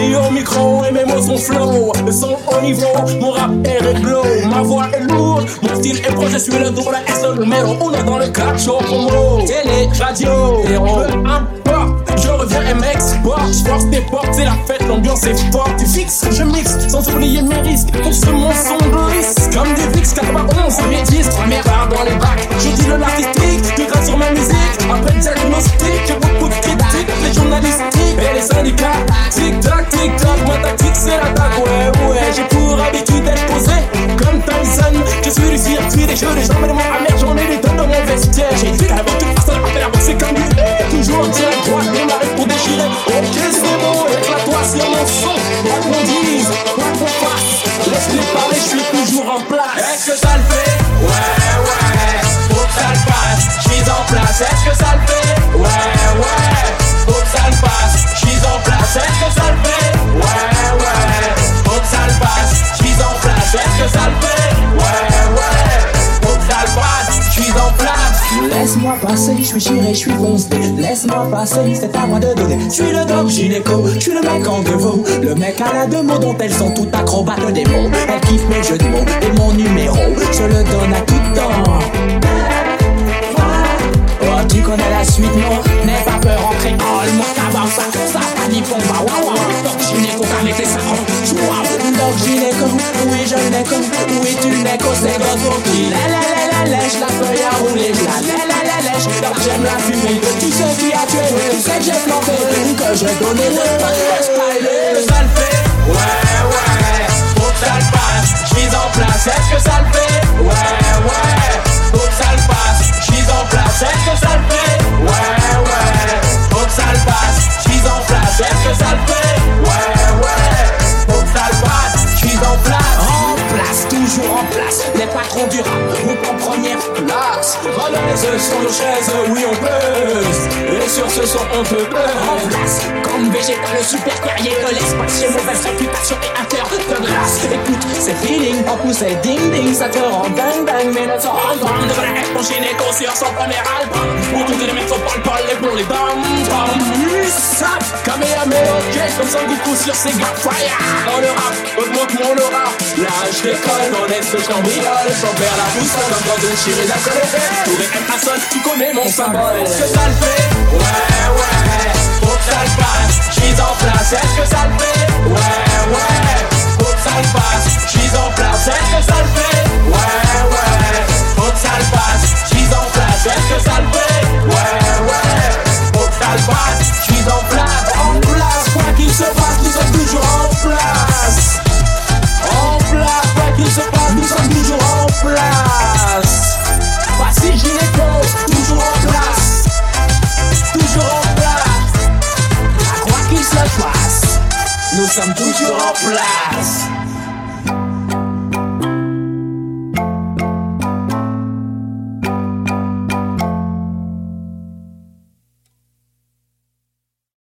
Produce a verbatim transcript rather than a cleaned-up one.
suis au micro et mes mots sont flow. Le son au niveau, mon rap est réglo. Ma voix est lourde, mon style est proche. Je suis le double S, le numéro uno dans le club show promo. Télé, radio, héros, peu importe. Je reviens et m'exporte. Je force tes portes, c'est la fête, l'ambiance est forte. Tu fixes, je mixe, sans oublier mes risques. Pour ce mon son glisse, comme des Vix quatre-vingt-onze. Premier disque, première part dans les bacs. Je dis le l'artistique, tu grattes sur ma musique. Après le diagnostic, y'a beaucoup de critiques. Les journalistiques et les syndicats. Tic-tac, tic-tac, ma tactique c'est l'attaque. Ouais, ouais, j'ai pour habitude d'être posé comme Tyson. Je suis du circuit des jeux, les gens me demandent amer. J'en ai des tonnes dans mon vestiaire. J'ai dit avant toute personne, après la boxe c'est comme du toujours direct, droit, démarrer pour déchirer. Ok, c'est bon, éclate-toi sur mon son. Quoi qu'on dise, quoi qu'on fasse, laisse-les parler, je suis toujours en place. Est-ce que ça le fait? Ouais, ouais, faut que ça le passe, j'suis en place. Est-ce que ça le fait? Ouais, ouais, faut que ça le passe, j'suis en place. Est-ce que ça le fait? Ouais, ouais, faut que ça le passe, j'suis en place. Est-ce que ça le fait? Ouais, ouais, faut que ça le passe, j'suis en place. Laisse-moi passer, je suis chiré, je suis foncé. Laisse-moi passer, c'est à moi de donner. Je suis le doc gynéco, je suis le mec en dévot. Le mec à la deux mots dont elles sont toutes acrobates des mots. Elle kiffe mes jeux de mots et mon numéro, je le donne à tout temps. Oh, tu connais la suite, non? N'aie pas peur, entrer en le monde avant ça. Ça panique, on va waouh waouh. Doc gynéco, avec les sarons. Doc gynéco, oui je l'éco. Oui tu l'éco, c'est votre qui. La la la la lèche, la feuille à rouler. La la la la lèche, car j'aime la fumée de tout ce qui a tué. Tu sais que j'ai planté, que j'ai donné le pas de styler. Est-ce que ça le fait? Ouais, ouais, faut que ça le passe, j'suis en place. Est-ce que ça le fait? Ouais, ouais, faut que ça le passe, j'suis en place. Est-ce que ça le fait? Ouais, ouais, faut que ça le passe, j'suis en place. Est-ce que ça le fait? Ouais, ouais, faut que ça le passe, j'suis en place. En place, toujours en place, les patrons du rap, groupe en première place. Relaise sur nos chaises, oui on pèse. Et sur ce son on peut En peur. place, comme végétal, le super terrier de l'espace. J'ai mauvaise réputation et un cœur de glace. Écoute, c'est feeling, en plus c'est ding ding. Ça te rend bang bang, mais ne te rend pas. De la haine, mon gynéco sur son premier album. Pour tous les mecs sont pas le parler pour les dames. Usap, Kamehameha, ok, comme son Goku sur ses gars. Fire, dans le rap, augmente mon aura. Là je décolle, on est ce cambriole. J'en perds la boussole, comme dans une chirée d'alcool. Tous les M A sonne, tu connais mon symbole. Est-ce que ça le fait? Ouais, ouais, faut que ça le passe, j'suis en place. Est-ce que ça le fait? Ouais, ouais, faut que ça le passe, j'suis en place. Est-ce que ça le fait? Ouais, ouais, faut que ça le passe, j'suis en place. Est-ce que ça le fait? Ouais, ouais, faut que ça le passe, j'suis en place. En place, quoi qu'il se passe, nous sommes toujours en place. En place, quoi qu'il se passe, nous sommes toujours en place. Voici gynéco, toujours en place. Toujours en place. À quoi qu'il se passe, Nous sommes toujours en place.